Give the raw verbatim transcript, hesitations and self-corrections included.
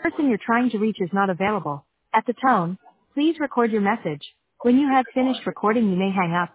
person you're trying to reach is not available. At the tone, please record your message. When you have finished recording, you may hang up.